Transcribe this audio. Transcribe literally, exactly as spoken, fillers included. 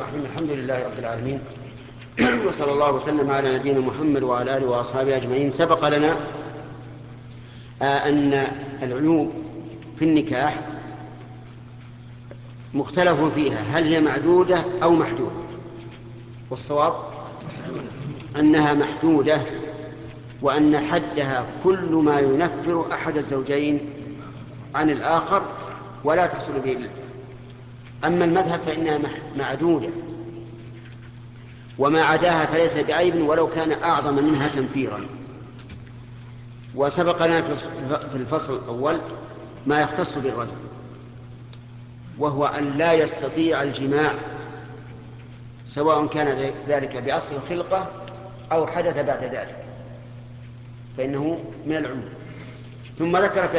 الرحيم. الحمد لله رب العالمين، وصلى الله وسلم على نبينا محمد وعلى آله وأصحابه أجمعين. سبق لنا أن العيوب في النكاح مختلف فيها، هل هي معدودة أو محدودة؟ والصواب أنها محدودة، وأن حدها كل ما ينفر أحد الزوجين عن الآخر ولا تحصل به إلا. أما المذهب فإنها معدودة، وما عداها فليس بعيب ولو كان أعظم منها تنفيرا. وسبقنا في الفصل الأول ما يختص بالرجل، وهو أن لا يستطيع الجماع، سواء كان ذلك بأصل الخلقة أو حدث بعد ذلك، فإنه من العموم. ثم ذكر في